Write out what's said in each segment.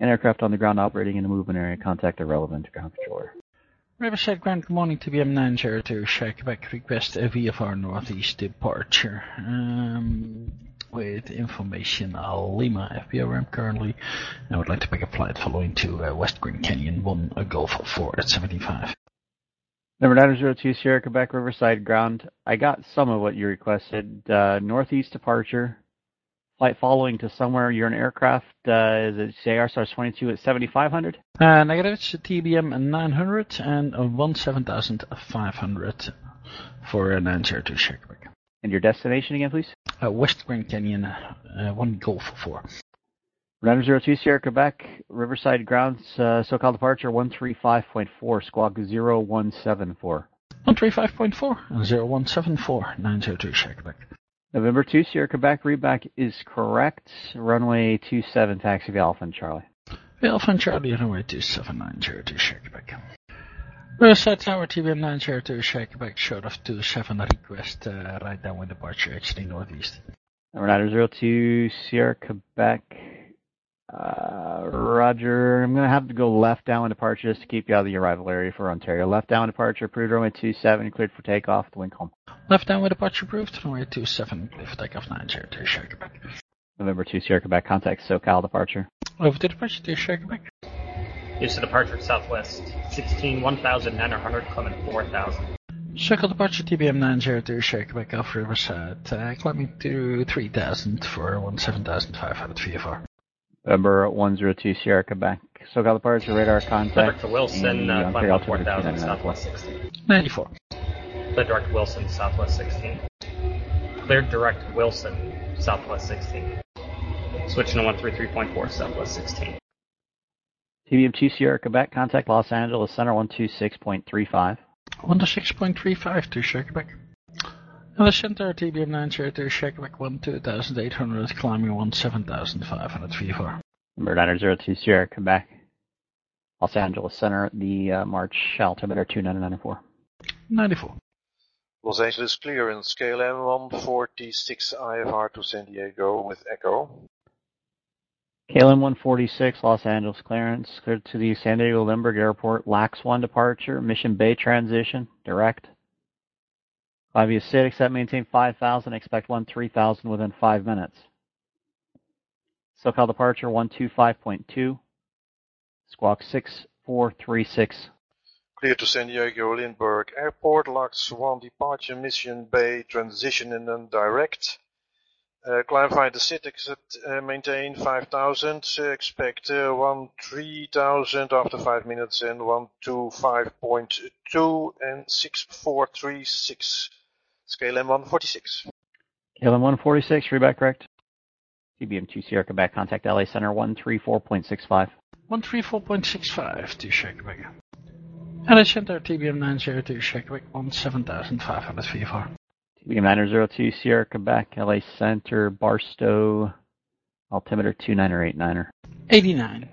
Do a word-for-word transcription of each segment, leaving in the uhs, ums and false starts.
An aircraft on the ground operating in the movement area, contact the relevant ground controller. Riverside Ground, good morning, T B M nine zero two, Shakeback, request a V F R Northeast departure. Um, with information, uh, Lima F B O ramp currently. I would like to make a flight following to uh, West Grand Canyon, one uh, Golf four at seventy-five. Number nine zero two, Sierra Quebec, Riverside Ground. I got some of what you requested. Uh, northeast departure. Flight following to somewhere. You're an aircraft. Uh, is it C A R stars twenty-two at seventy-five hundred? Uh, negative, it's T B M nine hundred and uh, seventeen thousand five hundred for uh, nine zero two Shakeback. And your destination again, please? Uh, West Grand Canyon, uh, one Golf four. nine zero two, Sierra Quebec, Riverside Grounds, uh, SoCal departure one three five point four, squawk zero one seven four. one three five point four, zero one seven four, nine zero two Shakeback. November two, Sierra Quebec, readback is correct. Runway two seven, taxi via Alpha and Charlie. Via Alpha and Charlie, runway two seven nine zero two Shakeback. Riverside Tower, T B M nine zero two Shakeback, short of two seven, request uh, right down with departure, exiting northeast. Number nine zero two, Sierra Quebec, uh, Roger. I'm going to have to go left down with departure just to keep you out of the arrival area for Ontario. Left down with departure, approved runway two seven, cleared for takeoff, the wing home. Left down with departure approved, runway two seven, cleared for takeoff, nine zero two Shakeback. November two, Sierra Quebec, contact SoCal departure. Over to departure to Shakeback. Use the departure Southwest sixteen, one thousand nine hundred, climbing four thousand. Circle departure T B M nine zero two Shakeback off Riverside, uh, climbing to three thousand for seventeen thousand five hundred V F R. November one zero two, Sierra Quebec, SoCal departure, radar contact. Director Wilson, uh, climbing four thousand, Southwest sixteen. ninety-four. Clear direct Wilson, Southwest sixteen. Cleared direct Wilson, Southwest sixteen. Switching to one three three point four, Southwest sixteen. T B M two, Sierra Quebec, contact Los Angeles Center one two six point three five. one two six point three five to Shakeback. And the center T B M nine zero two Shakeback one two thousand eight hundred, climbing one seven thousand five hundred V F R. Number nine zero two, Sierra Quebec, Los Angeles Center, the uh, March altimeter two nine nine four. ninety-four. Los Angeles clearance, K L M one forty-six I F R to San Diego with Echo. K L M one forty-six, Los Angeles clearance, cleared to the San Diego Lindbergh Airport, LAX one departure, Mission Bay transition, direct. Five via sit, accept, maintain five thousand, expect one three thousand within five minutes. SoCal departure one two five point two, squawk six four three six. Clear to San Diego Lindbergh Airport, LAX one departure, Mission Bay transition and then direct. Uh, clarify the sit, accept, uh, maintain five thousand, uh, expect uh, one three thousand after five minutes and one two five point two and six four three six. Scale M one forty-six. K L M one forty-six, readback correct. T B M two Sierra Quebec, contact L A Center one three four point six five. one three four point six five to Shakeback. L A Center T B M nine zero two Shakeback one seven thousand five hundred V F R. T B M nine zero two Sierra Quebec, L A Center, Barstow, altimeter two nine eight nine. eighty-nine.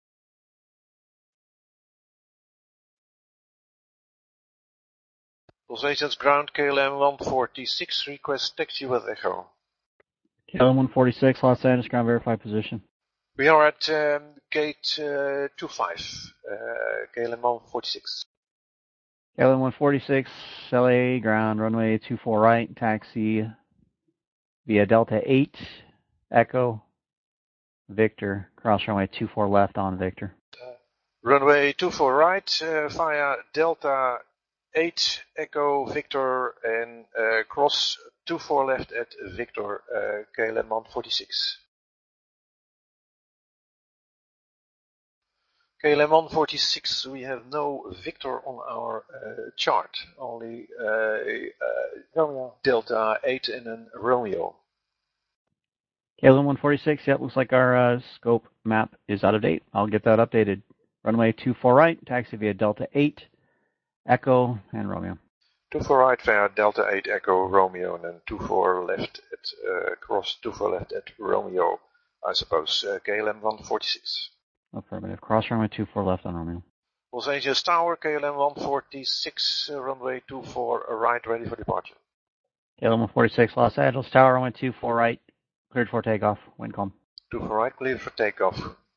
Los Angeles ground, K L M one forty-six, request taxi with Echo. K L M one forty-six, Los Angeles ground, verify position. We are at um, gate uh, two five, uh, K L M one forty-six. K L M one forty-six, L A ground, runway two four right, taxi via Delta eight, Echo, Victor, cross runway two four left on Victor. Uh, runway two four right, uh, via Delta eight, Echo, Victor, and uh, cross two four left at Victor, uh, K L M one forty-six. K L M one forty-six, we have no Victor on our uh, chart, only uh, uh, Romeo. Delta eight and then Romeo. K L M one forty-six, yep, looks like our uh, scope map is out of date. I'll get that updated. Runway two four right, taxi via Delta eight, Echo, and Romeo. two four right via Delta eight, Echo, Romeo, and then two four left at, uh, cross two four left at Romeo, I suppose, uh, K L M one forty-six. Affirmative. Cross runway two four left on Romeo. Los Angeles Tower, K L M one forty-six, uh, runway two four right, ready for departure. K L M one forty-six, Los Angeles Tower, runway two four right, cleared for takeoff, wind calm. two four right, cleared for takeoff,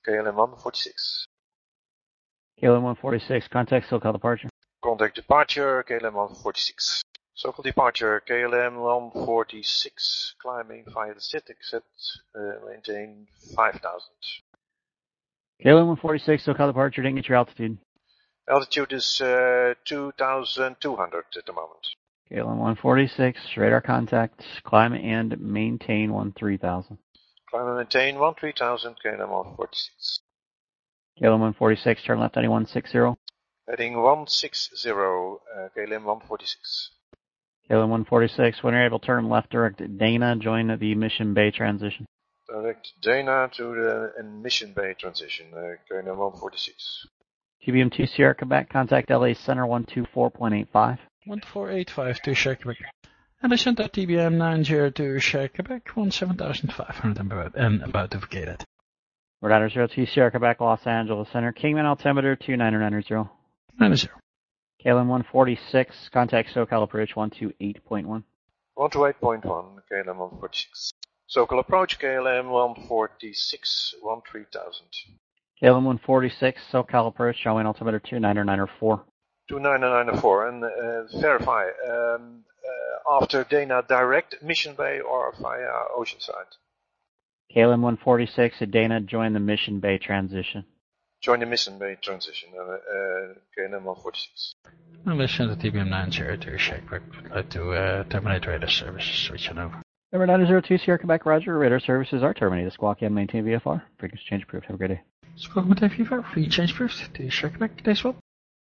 K L M one forty-six. K L M one forty-six, contact SoCal departure. Contact departure, K L M one forty-six. SoCal departure, K L M one forty-six. Climbing via the static set, uh, maintain five thousand. K L M one forty-six, SoCal departure, didn't get your altitude. Altitude is uh, two thousand two hundred at the moment. K L M one forty-six, radar contact, climb and maintain one three thousand. Climb and maintain one three thousand, K L M one forty-six. K L M one forty-six, turn left heading one sixty. Heading one sixty, uh, K L M one forty-six. K L M one forty-six, when you're able, turn left direct Dana, join the Mission Bay transition. Direct Dana to the Mission Bay transition, uh, K L M one forty-six. T B M two Sierra Quebec, contact L A Center one two four point eight five. one four eight five to Sierra Quebec. And I sent out T B M nine zero to Sierra Quebec, one seven five hundred and about, and about to vacate it. Radar zero two Sierra Quebec, Los Angeles Center, Kingman altimeter two nine nine zero. nine zero. K L M one forty-six, contact SoCal approach one two eight point one. one two eight point one, K L M one forty-six. SoCal approach, K L M one forty-six, one three thousand. K L M one forty-six, SoCal approach, showing altimeter two nine nine four. two nine nine four, and uh, verify, um, uh, after Dana direct Mission Bay or via Oceanside? K L M one forty-six, Dana, join the Mission Bay transition. Join the Mission Bay transition, uh, uh, K L M one forty-six. And I sent out T B M nine zero to Sierra Quebec, would like to uh, terminate radar service, switching over. Radar zero two Sierra Quebec, roger, radar services are terminated. Squawk and maintain V F R. Frequency change approved. Have a great day. Squawk and maintain V F R, free change approved to Sierra Quebec, today's swap.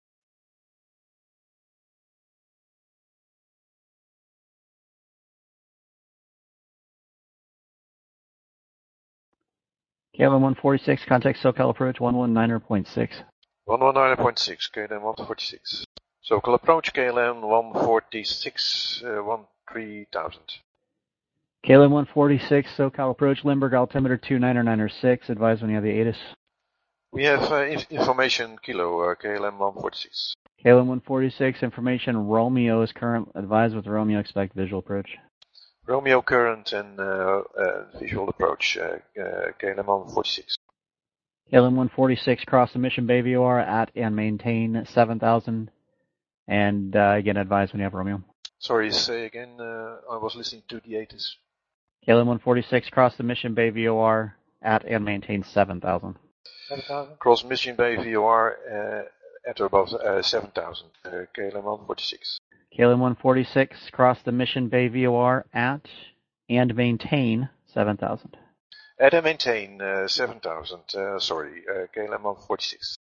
K L M one forty-six, contact SoCal approach one nineteen point six. one nineteen point six, K L M one forty-six. SoCal approach, K L M one forty-six, uh, one three thousand. K L M one forty-six, SoCal approach, Limburg altimeter two nine nine six. Advise when you have the A T I S. We have uh, inf information kilo, uh, K L M one forty-six. K L M one forty-six, information Romeo is current. Advise with Romeo, expect visual approach. Romeo current and uh, uh, visual approach, uh, uh, K L M one forty-six. K L M one forty-six, cross the Mission Bay V O R at and maintain seven thousand. And uh, again, advise when you have Romeo. Sorry, say again, uh, I was listening to the A T I S. K L M one forty-six, cross the Mission Bay V O R at and maintain seven thousand. seven thousand? Cross Mission Bay V O R uh, at or above uh, seven thousand, uh, K L M one forty-six. K L M one forty-six, cross the Mission Bay V O R at and maintain seven thousand. At and maintain uh, seven thousand, uh, sorry, uh, K L M one forty-six.